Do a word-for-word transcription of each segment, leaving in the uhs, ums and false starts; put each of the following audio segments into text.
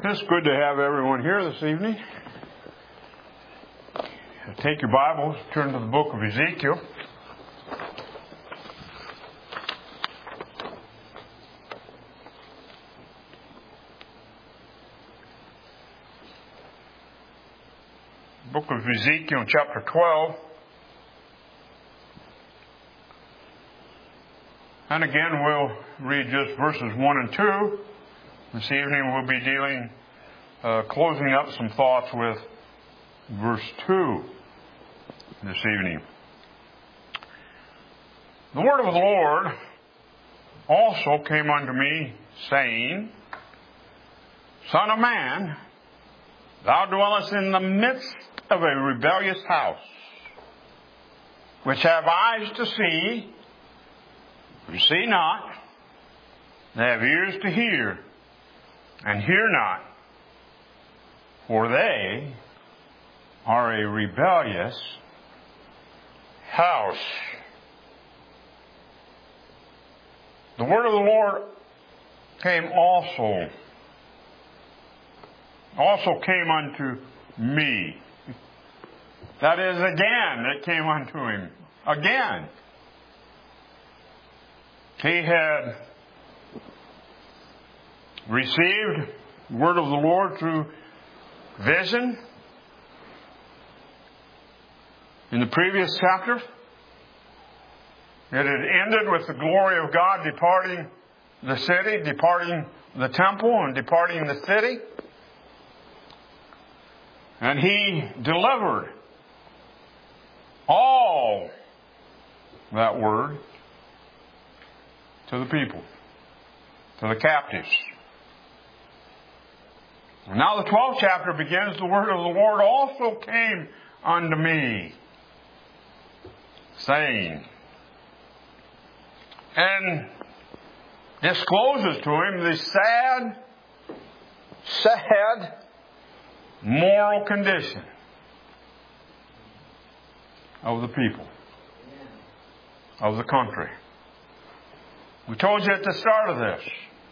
It's good to have everyone here this evening. Take your Bibles, turn to the book of Ezekiel. Book of Ezekiel, chapter twelve. And again, we'll read just verses one and two. This evening we'll be dealing, uh, closing up some thoughts with verse two this evening. The word of the Lord also came unto me, saying, Son of man, thou dwellest in the midst of a rebellious house, which have eyes to see, who see not, they have ears to hear, and hear not, for they are a rebellious house. The word of the Lord came also, also came unto me. That is, again, it came unto him. Again. He had received the word of the Lord through vision in the previous chapter. It had ended with the glory of God departing the city, departing the temple, and departing the city. And he delivered all that word to the people, to the captives. And now the twelfth chapter begins, the word of the Lord also came unto me, saying, and discloses to him the sad, sad moral condition of the people, of the country. We told you at the start of this,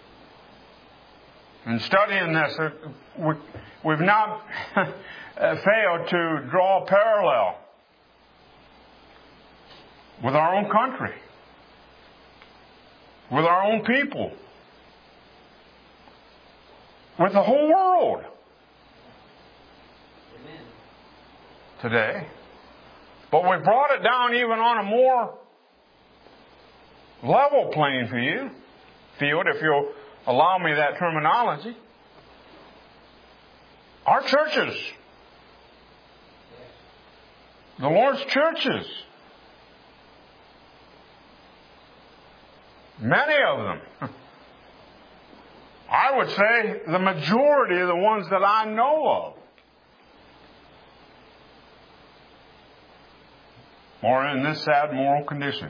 in studying this, we've not failed to draw a parallel with our own country, with our own people, with the whole world today. But we brought it down even on a more level playing field, field, if you'll allow me that terminology. Our churches, the Lord's churches, many of them, I would say the majority of the ones that I know of, are in this sad moral condition.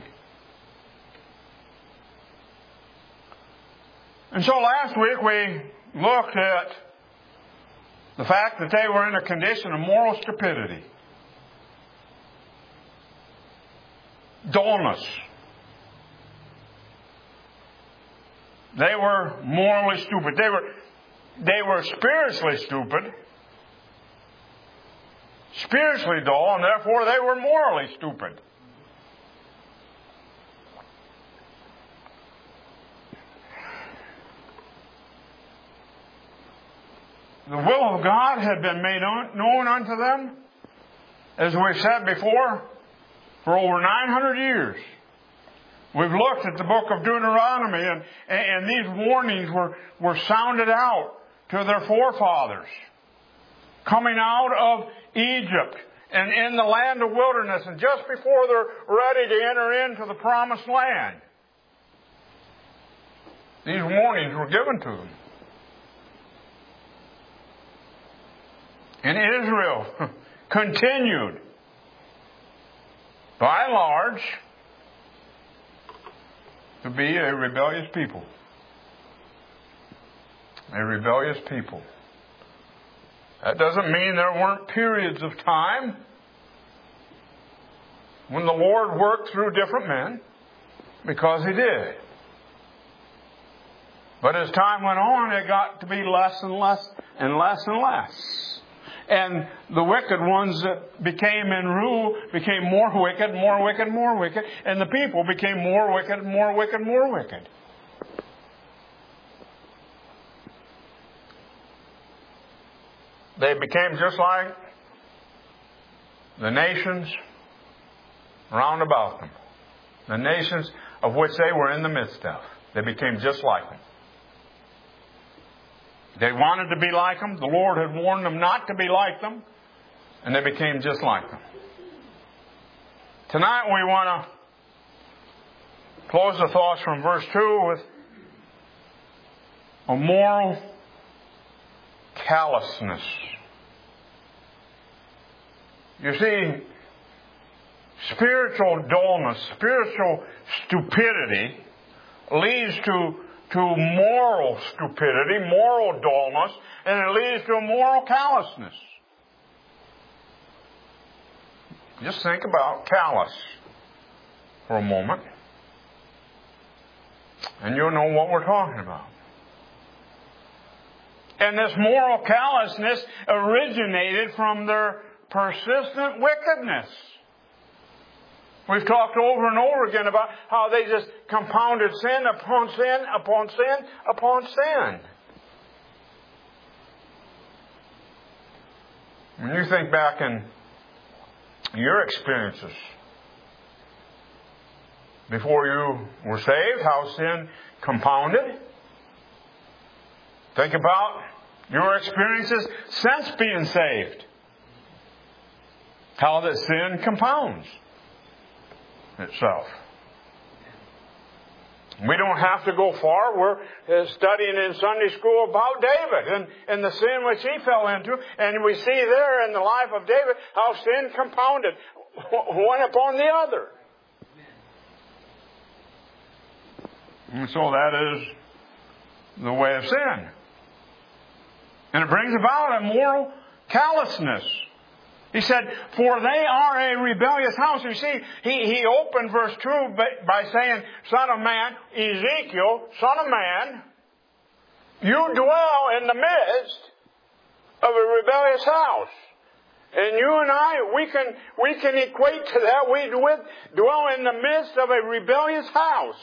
And so last week we looked at the fact that they were in a condition of moral stupidity, dullness. They were morally stupid. They were, they were spiritually stupid, spiritually dull, and therefore they were morally stupid. The will of God had been made known unto them, as we've said before, for over nine hundred years. We've looked at the book of Deuteronomy, and, and these warnings were, were sounded out to their forefathers, coming out of Egypt and in the land of wilderness, and just before they're ready to enter into the promised land. These warnings were given to them. And Israel continued, by and large, to be a rebellious people. A rebellious people. That doesn't mean there weren't periods of time when the Lord worked through different men, because He did. But as time went on, it got to be less and less and less and less. And the wicked ones that became in rule became more wicked, more wicked, more wicked. And the people became more wicked, more wicked, more wicked. They became just like the nations round about them. The nations of which they were in the midst of. They became just like them. They wanted to be like them. The Lord had warned them not to be like them. And they became just like them. Tonight we want to close the thoughts from verse two with a moral callousness. You see, spiritual dullness, spiritual stupidity leads to, to moral stupidity, moral dullness, and it leads to a moral callousness. Just think about callous for a moment, and you'll know what we're talking about. And this moral callousness originated from their persistent wickedness. We've talked over and over again about how they just compounded sin upon sin, upon sin, upon sin. When you think back in your experiences before you were saved, how sin compounded. Think about your experiences since being saved. How that sin compounds itself. We don't have to go far. We're studying in Sunday school about David and, and the sin which he fell into. And we see there in the life of David how sin compounded one upon the other. And so that is the way of sin. And it brings about a moral callousness. He said, for they are a rebellious house. You see, he, he opened verse two by, by saying, Son of man, Ezekiel, Son of man, you dwell in the midst of a rebellious house. And you and I, we can, we can equate to that. We dwell in the midst of a rebellious house.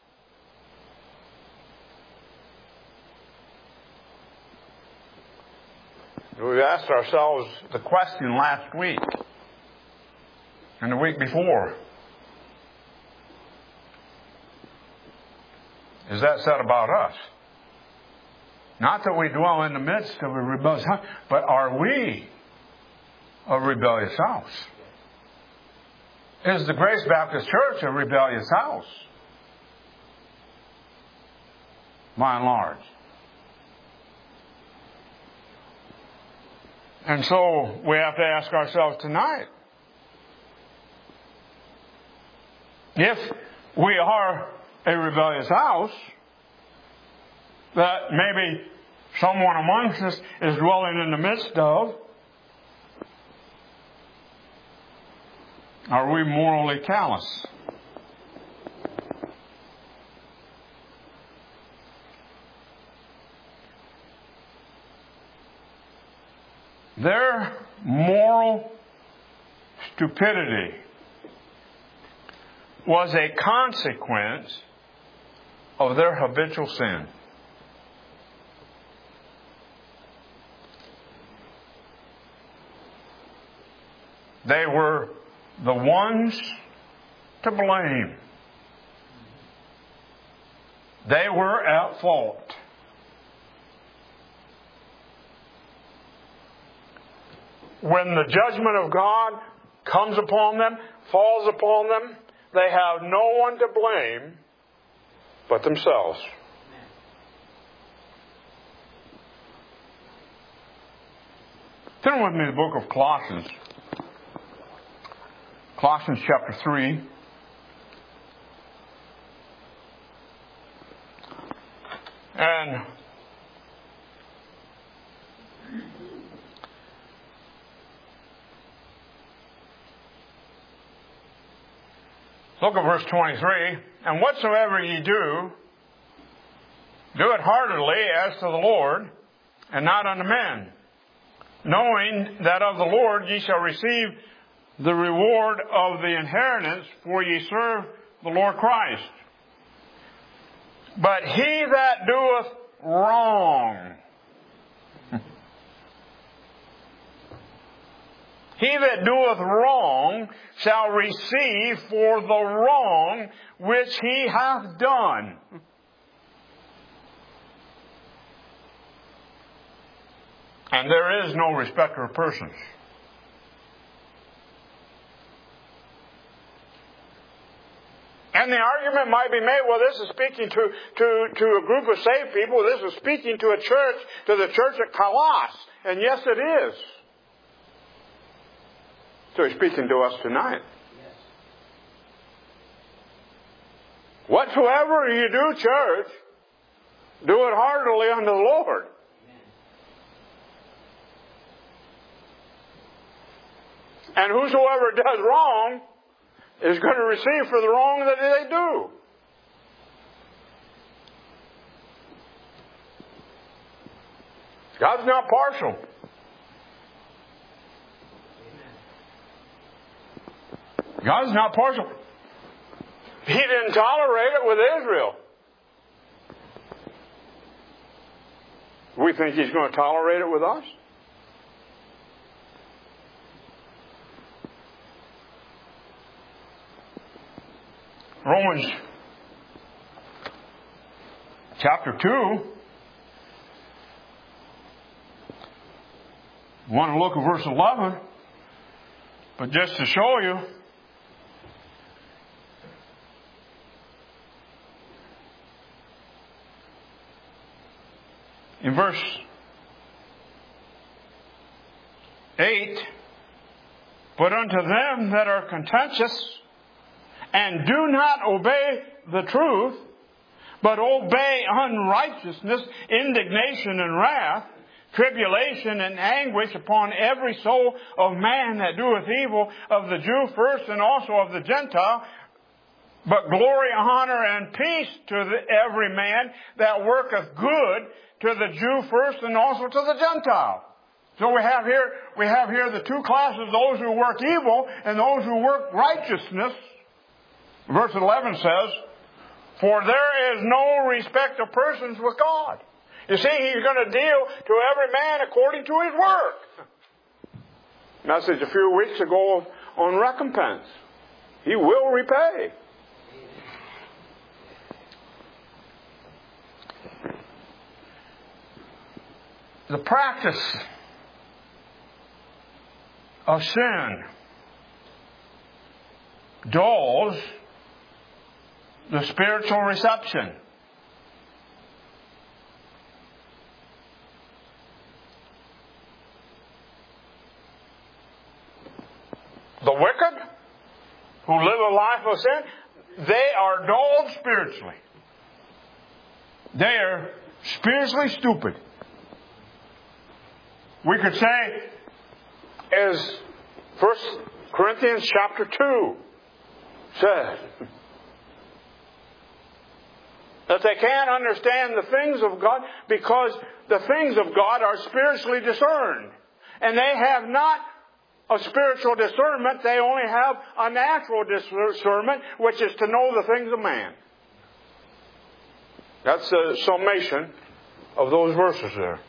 We asked ourselves the question last week and the week before. Is that said about us? Not that we dwell in the midst of a rebellious house, but are we a rebellious house? Is the Grace Baptist Church a rebellious house? By and large. And so we have to ask ourselves tonight, if we are a rebellious house, that maybe someone amongst us is dwelling in the midst of, are we morally callous? Their moral stupidity was a consequence of their habitual sin. They were the ones to blame. They were at fault. When the judgment of God comes upon them, falls upon them, they have no one to blame but themselves. Turn with me to the book of Colossians. Colossians chapter three. And look at verse twenty-three. And whatsoever ye do, do it heartily as to the Lord, and not unto men, knowing that of the Lord ye shall receive the reward of the inheritance, for ye serve the Lord Christ. But he that doeth wrong, he that doeth wrong shall receive for the wrong which he hath done. And there is no respecter of persons. And the argument might be made, well, this is speaking to, to, to a group of saved people. This is speaking to a church, to the church at Colossus. And yes, it is. So he's speaking to us tonight. Yes. Whatsoever you do, church, do it heartily unto the Lord. And whosoever does wrong is going to receive for the wrong that they do. God's not partial. God's not partial. He didn't tolerate it with Israel. We think He's going to tolerate it with us? Romans chapter two. I want to look at verse eleven. But just to show you, in verse eight, but unto them that are contentious and do not obey the truth, but obey unrighteousness, indignation and wrath, tribulation and anguish upon every soul of man that doeth evil, of the Jew first and also of the Gentile, but glory, honor, and peace to the, every man that worketh good, to the Jew first and also to the Gentile. So we have here, we have here the two classes, those who work evil and those who work righteousness. Verse eleven says, for there is no respect of persons with God. You see, He's going to deal to every man according to his work. Message a few weeks ago on recompense. He will repay. The practice of sin dulls the spiritual reception. The wicked who live a life of sin, they are dulled spiritually. They are spiritually stupid. We could say, as First Corinthians chapter two says, that they can't understand the things of God because the things of God are spiritually discerned. And they have not a spiritual discernment. They only have a natural discernment, which is to know the things of man. That's the summation of those verses there.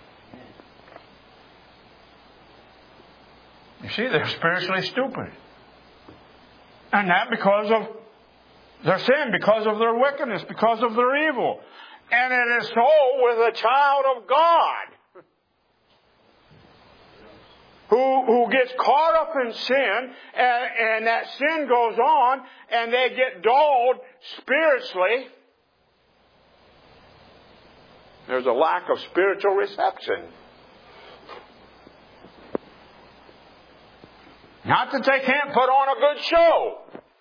You see, they're spiritually stupid. And that because of their sin, because of their wickedness, because of their evil. And it is so with a child of God who, who gets caught up in sin, and, and that sin goes on, and they get dulled spiritually. There's a lack of spiritual reception. Not that they can't put on a good show.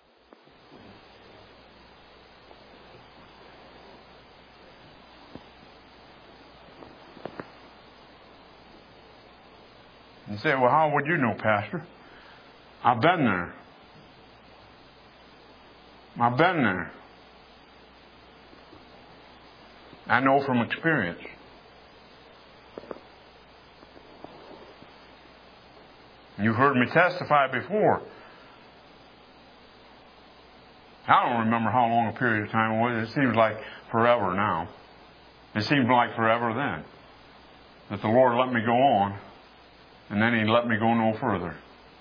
You say, well, how would you know, Pastor? I've been there. I've been there. I know from experience. You've heard me testify before. I don't remember how long a period of time it was. It seems like forever now. It seemed like forever then. That the Lord let me go on, and then He let me go no further.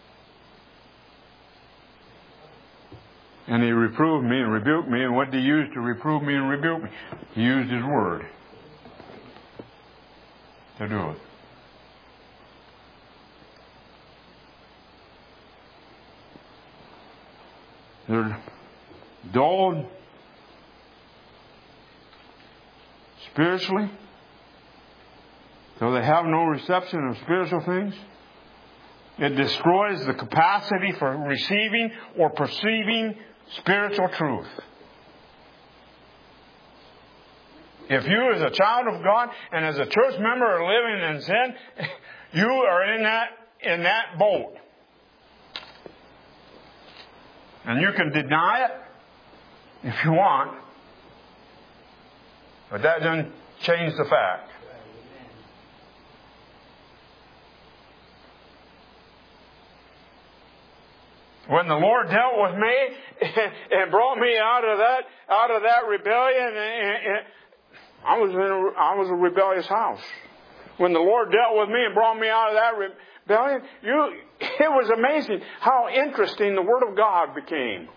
And He reproved me and rebuked me, and what did He use to reprove me and rebuke me? He used His Word to do it. They're dulled spiritually, so they have no reception of spiritual things. It destroys the capacity for receiving or perceiving spiritual truth. If you as a child of God and as a church member are living in sin, you are in that, in that boat. And you can deny it if you want, but that doesn't change the fact. When the Lord dealt with me and brought me out of that out of that rebellion, I was in a, I was a rebellious house. When the Lord dealt with me and brought me out of that rebellion, you it was amazing how interesting the Word of God became.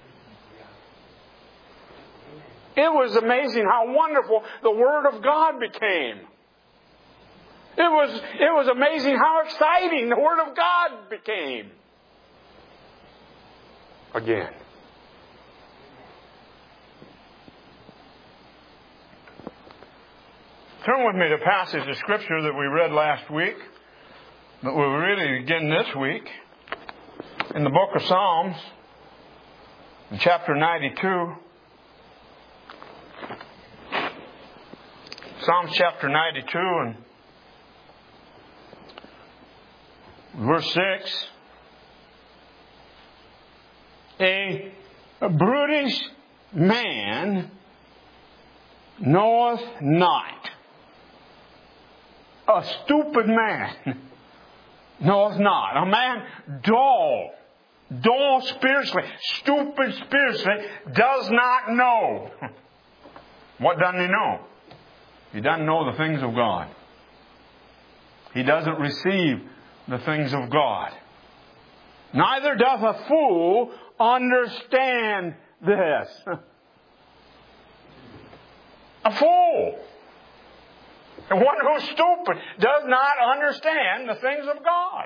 It was amazing how wonderful the Word of God became. It was it was amazing how exciting the Word of God became. Again. Turn with me to a passage of Scripture that we read last week, but we'll really begin this week, in the book of Psalms, in chapter ninety-two. Psalms chapter ninety-two and verse six. A, a brutish man knoweth not. A stupid man knoweth not. A man dull, dull spiritually, stupid spiritually, does not know. What doesn't he know? He doesn't know the things of God. He doesn't receive the things of God. Neither doth a fool understand this. A fool. And one who's stupid does not understand the things of God.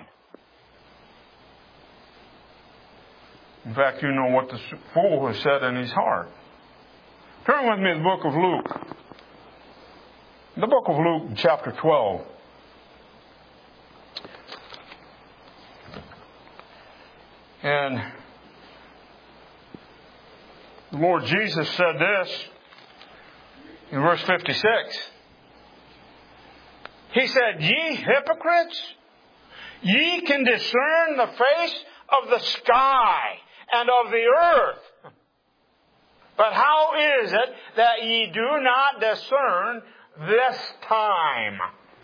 In fact, you know what the fool has said in his heart. Turn with me to the book of Luke. The book of Luke, chapter twelve. And the Lord Jesus said this in verse fifty-six. He said, "Ye hypocrites, ye can discern the face of the sky and of the earth. But how is it that ye do not discern this time?"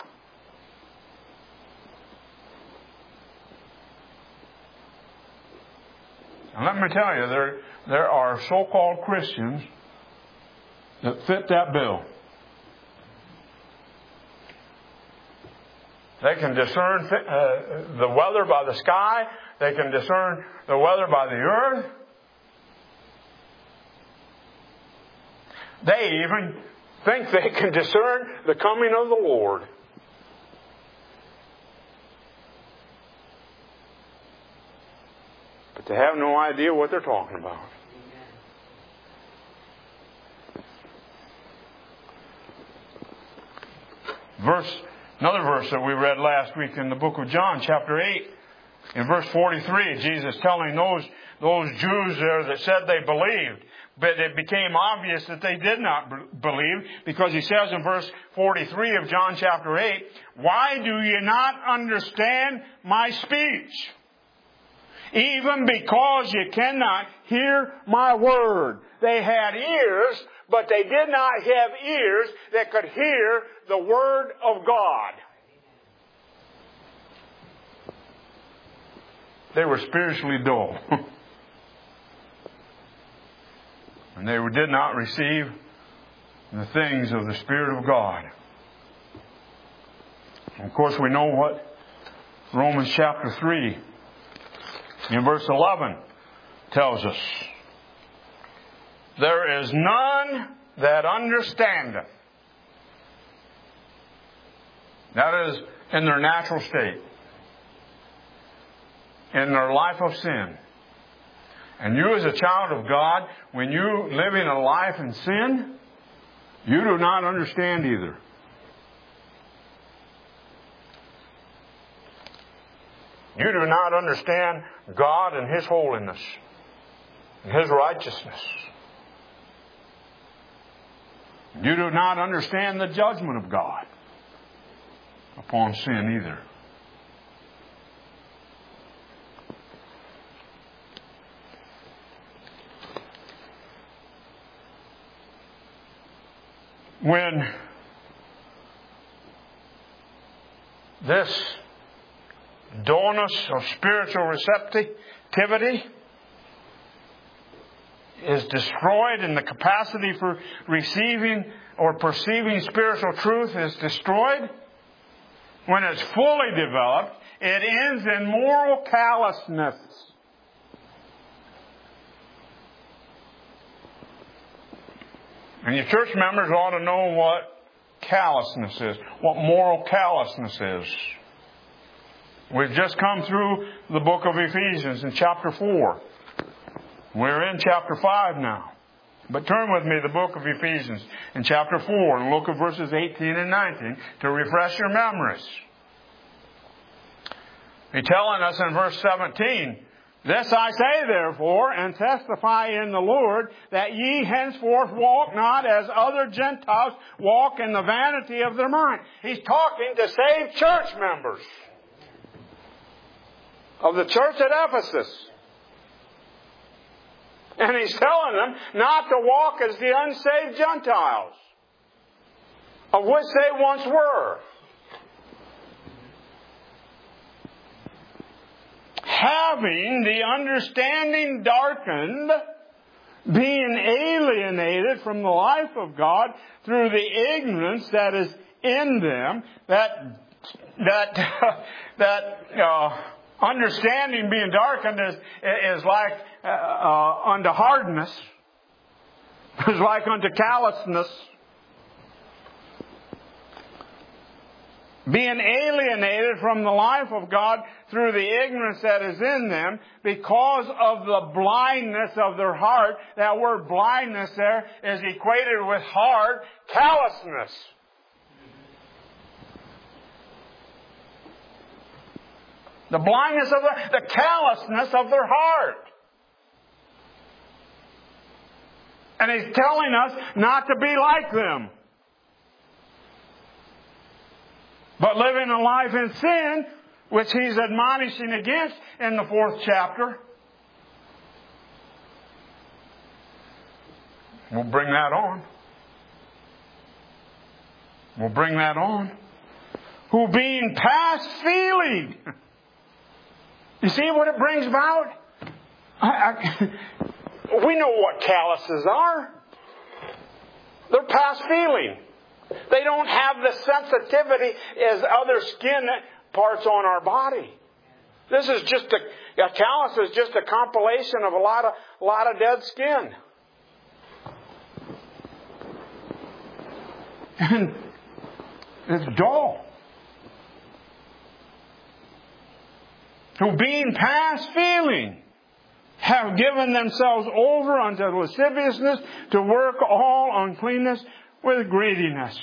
And let me tell you, there, there are so-called Christians that fit that bill. They can discern uh, the weather by the sky. They can discern the weather by the earth. They even think they can discern the coming of the Lord. But they have no idea what they're talking about. Verse, another verse that we read last week in the book of John, chapter eight, in verse forty-three, Jesus telling those, those Jews there that said they believed, but it became obvious that they did not believe, because he says in verse forty-three of John chapter eight, "Why do you not understand my speech? Even because you cannot hear my word." They had ears, but they did not have ears that could hear the word of God. They were spiritually dull. And they did not receive the things of the Spirit of God. And of course, we know what Romans chapter three, in verse eleven, tells us. There is none that understandeth. That is in their natural state. In their life of sin. And you as a child of God, when you live in a life in sin, you do not understand either. You do not understand God and His holiness and His righteousness. You do not understand the judgment of God upon sin either. When this dullness of spiritual receptivity is destroyed and the capacity for receiving or perceiving spiritual truth is destroyed, when it's fully developed, it ends in moral callousness. And your church members ought to know what callousness is, what moral callousness is. We've just come through the book of Ephesians in chapter four. We're in chapter five now. But turn with me to the book of Ephesians in chapter four and look at verses eighteen and nineteen to refresh your memories. He's telling us in verse seventeen, "This I say therefore, and testify in the Lord, that ye henceforth walk not as other Gentiles walk in the vanity of their mind." He's talking to saved church members of the church at Ephesus. And he's telling them not to walk as the unsaved Gentiles, of which they once were. Having the understanding darkened, being alienated from the life of God through the ignorance that is in them, that that that uh, understanding being darkened is is like uh, uh, unto hardness, is like unto callousness. Being alienated from the life of God through the ignorance that is in them because of the blindness of their heart. That word blindness there is equated with hard callousness. The blindness of the, the callousness of their heart. And he's telling us not to be like them, but living a life in sin, which he's admonishing against in the fourth chapter. We'll bring that on. We'll bring that on. Who being past feeling. You see what it brings about? I, I, we know what calluses are. They're past feeling. They don't have the sensitivity as other skin parts on our body. This is just a, a callus is just a compilation of a lot of, a lot of dead skin. And it's dull. Who being past feeling have given themselves over unto lasciviousness to work all uncleanness with greediness.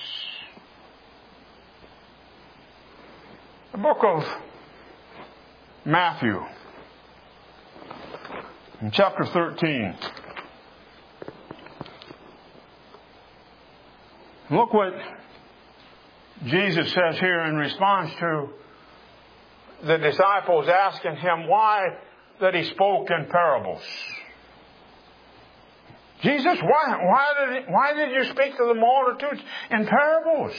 The book of Matthew, in chapter thirteen. Look what Jesus says here in response to the disciples asking him why that he spoke in parables. Jesus, why, why, did, why did you speak to the multitudes in parables?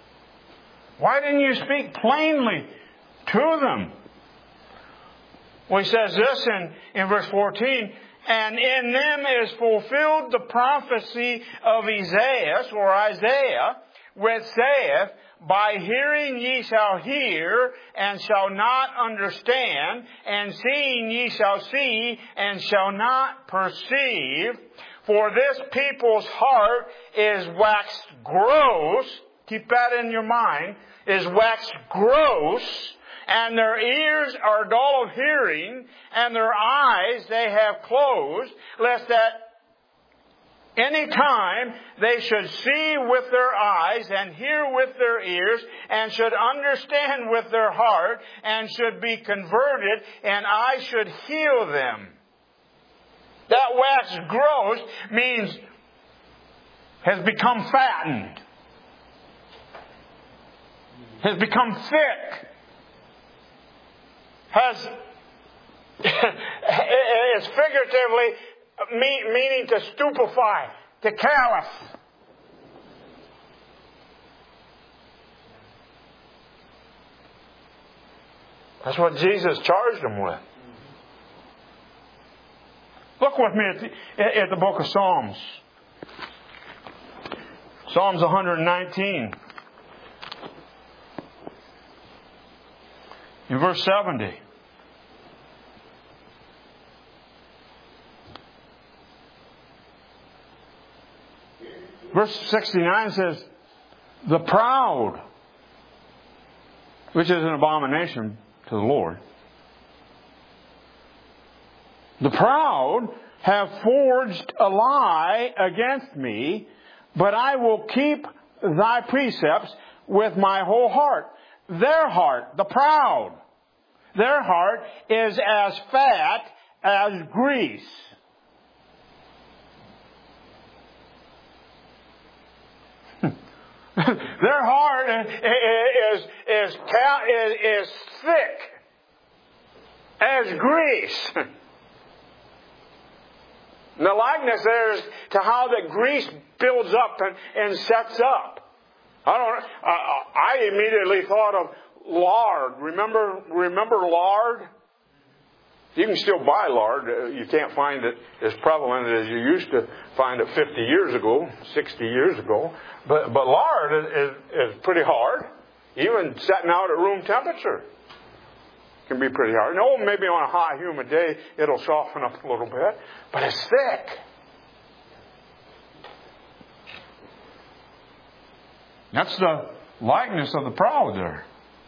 Why didn't you speak plainly to them? Well, he says this in, in verse fourteen, and in them is fulfilled the prophecy of Isaiah, or Isaiah, which saith, by hearing ye shall hear, and shall not understand, and seeing ye shall see, and shall not perceive. For this people's heart is waxed gross, keep that in your mind, is waxed gross, and their ears are dull of hearing, and their eyes they have closed, lest that any time they should see with their eyes, and hear with their ears, and should understand with their heart, and should be converted, and I should heal them. That waxed gross means has become fattened, has become thick, has is figuratively meaning to stupefy, to callous. That's what Jesus charged them with. Look with me at the, at the book of Psalms. Psalms one nineteen. In verse seventy. Verse sixty-nine says, the proud, which is an abomination to the Lord, the proud have forged a lie against me, but I will keep thy precepts with my whole heart. Their heart, the proud, their heart is as fat as grease. Their heart is, is, is, is thick as grease. And the likeness there is to how the grease builds up and, and sets up. I don't. Uh, I immediately thought of lard. Remember, remember lard? You can still buy lard. You can't find it as prevalent as you used to find it fifty years ago, sixty years ago. But but lard is, is, is pretty hard. Even setting out at room temperature can be pretty hard. No, maybe on a hot, humid day it'll soften up a little bit, but it's thick. That's the likeness of the proud there.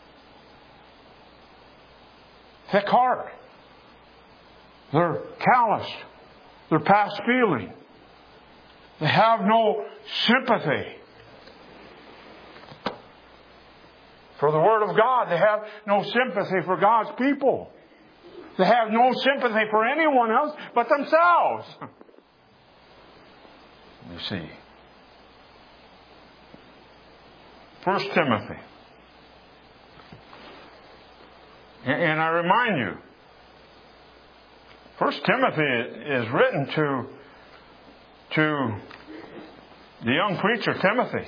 Thick heart. They're calloused. They're past feeling. They have no sympathy for the Word of God. They have no sympathy for God's people. They have no sympathy for anyone else but themselves. You see. First Timothy. And I remind you, First Timothy is written to, to the young preacher Timothy.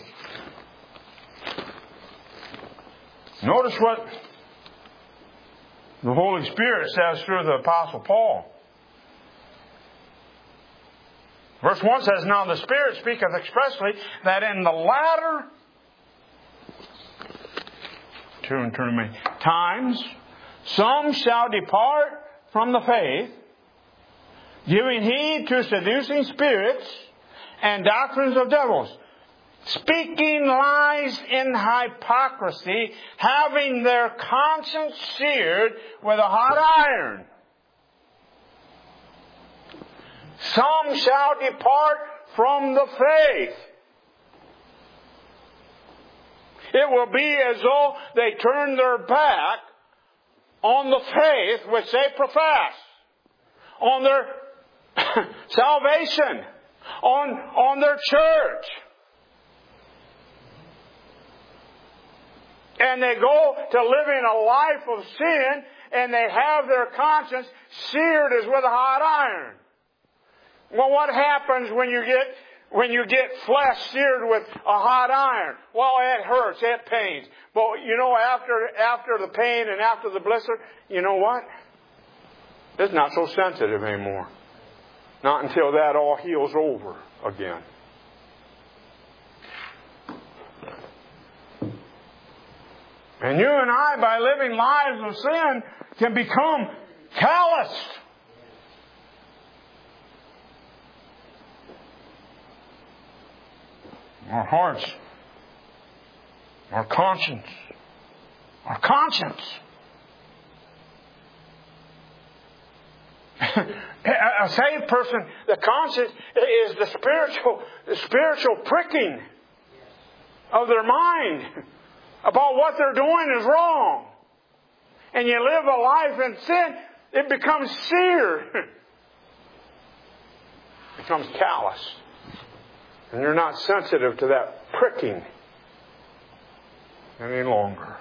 Notice what the Holy Spirit says through the Apostle Paul. Verse one says, now the Spirit speaketh expressly that in the latter turn, turn to me, times some shall depart from the faith, giving heed to seducing spirits and doctrines of devils, speaking lies in hypocrisy, having their conscience seared with a hot iron. Some shall depart from the faith. It will be as though they turn their back on the faith which they profess, on their salvation, on, on their church. And they go to living a life of sin, and they have their conscience seared as with a hot iron. Well, what happens when you get when you get flesh seared with a hot iron? Well, it hurts, it pains. But you know, after after the pain and after the blister, you know what? It's not so sensitive anymore. Not until that all heals over again. And you and I, by living lives of sin, can become calloused. Our hearts, our conscience, our conscience. A saved person, the conscience is the spiritual, the spiritual pricking of their mind about what they're doing is wrong. And you live a life in sin, it becomes seared. It becomes callous. And you're not sensitive to that pricking any longer.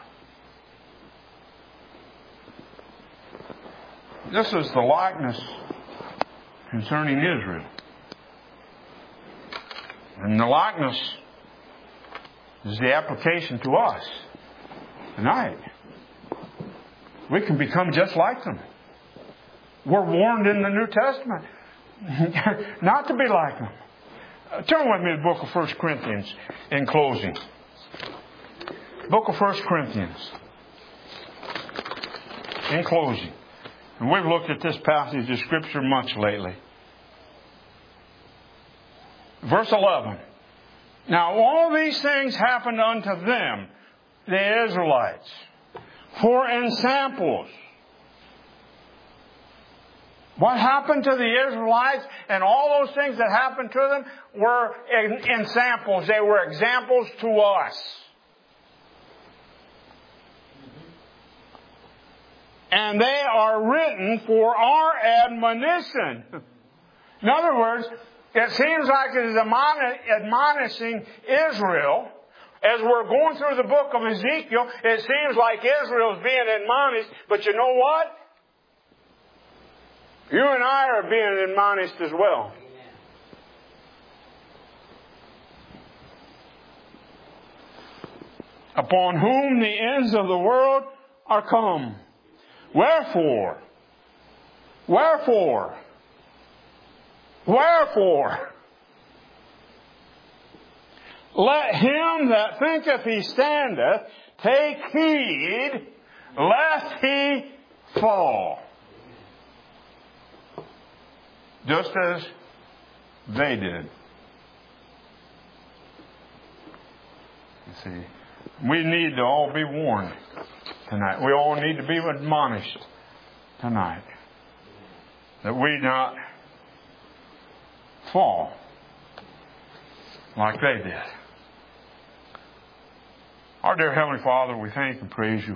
This is the likeness concerning Israel. And the likeness is the application to us tonight. We can become just like them. We're warned in the New Testament not to be like them. Turn with me to the book of First Corinthians in closing. Book of First Corinthians in closing. And we've looked at this passage of Scripture much lately. Verse eleven. Now all these things happened unto them, the Israelites, for ensamples. What happened to the Israelites and all those things that happened to them were ensamples. They were examples to us. And they are written for our admonition. In other words, it seems like it is admonishing Israel. As we're going through the book of Ezekiel, it seems like Israel is being admonished. But you know what? You and I are being admonished as well. Upon whom the ends of the world are come. Wherefore? Wherefore? Wherefore? Let him that thinketh he standeth take heed lest he fall. Just as they did. You see, we need to all be warned tonight. We all need to be admonished tonight that we not fall like they did. Our dear Heavenly Father, we thank and praise you